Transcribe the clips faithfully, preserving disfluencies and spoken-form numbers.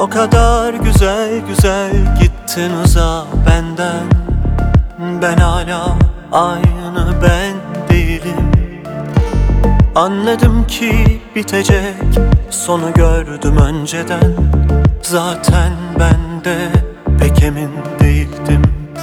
O kadar güzel güzel gittin uzağa benden. Ben hala aynı ben değilim. Anladım ki bitecek, sonu gördüm önceden. Zaten ben de pek emin değildim.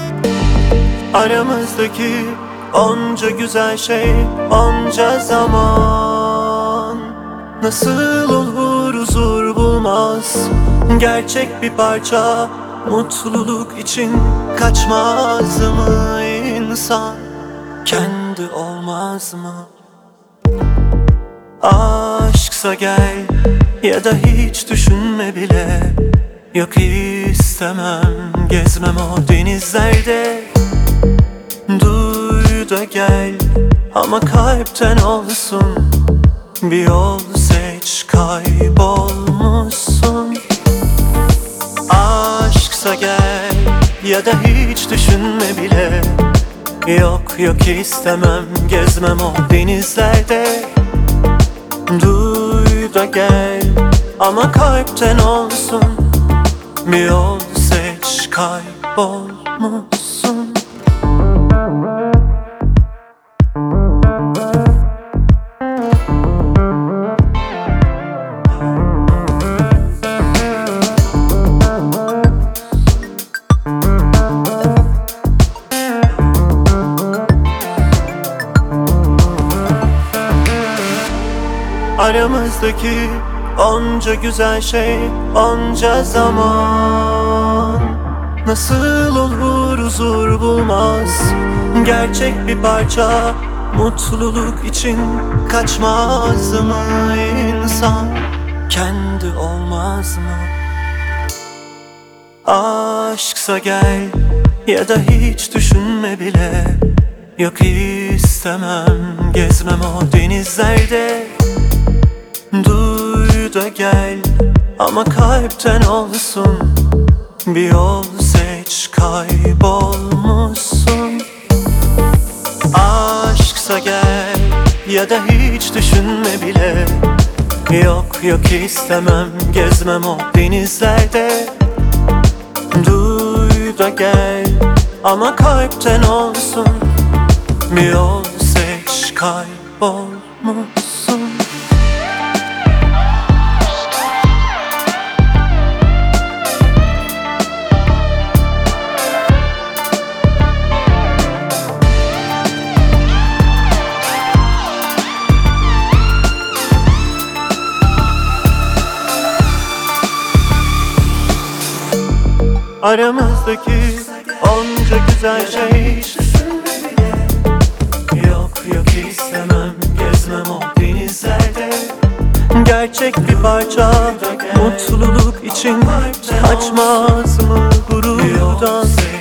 Aramızdaki onca güzel şey, onca zaman nasıl olur huzur bulmaz? Gerçek bir parça mutluluk için kaçmaz mı insan? Kendi olmaz mı? Aşksa gel ya da hiç düşünme bile. Yok istemem, gezmem o denizlerde. Duy da gel ama kalpten olsun. Bir yol seç, kaybolmuşsun. Aşksa gel ya da hiç düşünme bile. Yok yok istemem, gezmem o denizlerde. Duy da gel ama kalpten olsun. Bir yol seç, kaybolmuşsun. Aramızdaki onca güzel şey, onca zaman nasıl olur huzur bulmaz? Gerçek bir parça mutluluk için kaçmaz mı insan? Kendi olmaz mı? Aşksa gel ya da hiç düşünme bile. Yok istemem, gezmem o denizlerde. Duy da gel ama kalpten olsun. Bir yol seç, kaybolmuşsun. Aşksa gel ya da hiç düşünme bile. Yok yok istemem, gezmem o denizlerde. Duy da gel ama kalpten olsun. Bir yol seç, kaybolmuşsun. Aramızdaki onca güzel şey, yok yok istemem, gezmem o denizlerde. Gerçek bir parça mutluluk için kaçmaz mı gururdan?